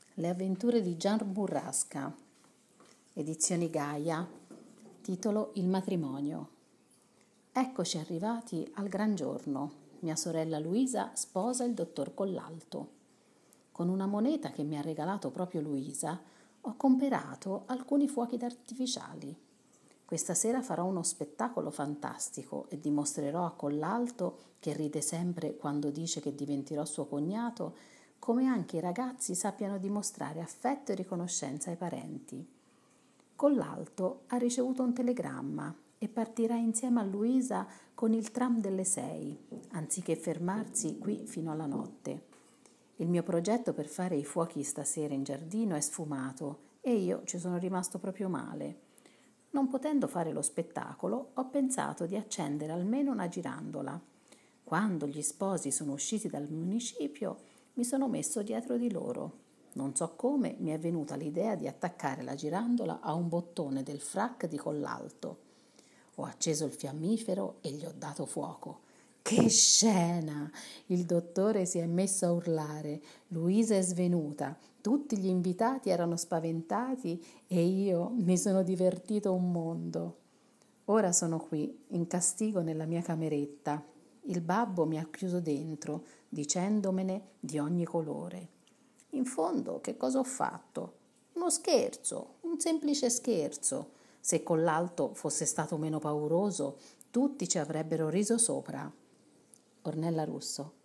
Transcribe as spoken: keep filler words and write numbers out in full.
Le avventure di Gian Burrasca, edizioni Gaia, titolo Il matrimonio. Eccoci arrivati al gran giorno. Mia sorella Luisa sposa il dottor Collalto. Con una moneta che mi ha regalato proprio Luisa, ho comperato alcuni fuochi d'artificiali. Questa sera farò uno spettacolo fantastico e dimostrerò a Collalto, che ride sempre quando dice che diventerò suo cognato, come anche i ragazzi sappiano dimostrare affetto e riconoscenza ai parenti. Collalto ha ricevuto un telegramma e partirà insieme a Luisa con il tram delle sei, anziché fermarsi qui fino alla notte. Il mio progetto per fare i fuochi stasera in giardino è sfumato e io ci sono rimasto proprio male. Non potendo fare lo spettacolo, ho pensato di accendere almeno una girandola. Quando gli sposi sono usciti dal municipio, mi sono messo dietro di loro. Non so come mi è venuta l'idea di attaccare la girandola a un bottone del frac di Collalto. Ho acceso il fiammifero e gli ho dato fuoco. Che scena! Il dottore si è messo a urlare, Luisa è svenuta, tutti gli invitati erano spaventati e io mi sono divertito un mondo. Ora sono qui, in castigo nella mia cameretta. Il babbo mi ha chiuso dentro, dicendomene di ogni colore. In fondo, che cosa ho fatto? Uno scherzo, un semplice scherzo. Se Collalto fosse stato meno pauroso, tutti ci avrebbero riso sopra. Ornella Russo.